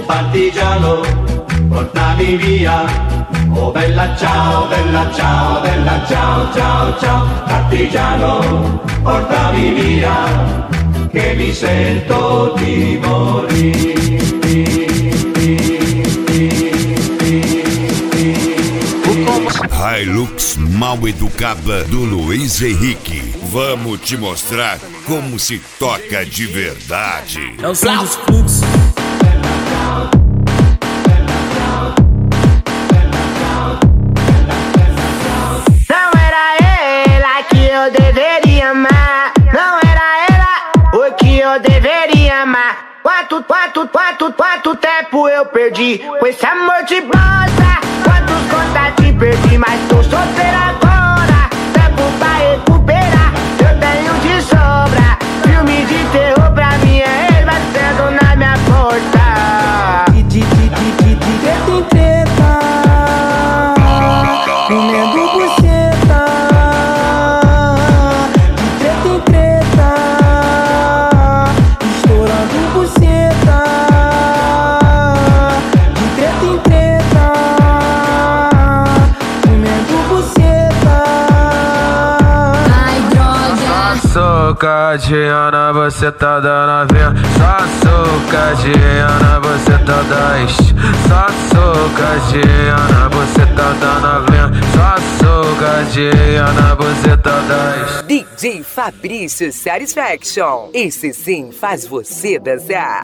partigiano, portami via. Oh bella ciao, bella ciao, bella ciao, ciao, ciao. Partigiano, portami via, che mi sento di morire. Hilux mal educada do Luiz Henrique. Vamos te mostrar como se toca de verdade. É o som dos fluxos. Não era ela que eu deveria amar. Não era ela o que eu deveria amar. Quanto tempo eu perdi com esse amor de bosta. Quantos contatos perdi, mas tô solteiro agora. Tempo pra recuperar, eu tenho de sobra. Filme de terror pra mim é ele batendo na minha porta. Treta em treta, comendo buceta. De treta em treta, estourando buceta. De treta em treta, comendo buceta. Ai, droga. Socadinha na bucetada novinha. Só socadinha na bucetada. Só socadinha na bucetada novinha. Só socadinha na bucetada. DJ Fabrício Satisfaction. Esse sim faz você dançar.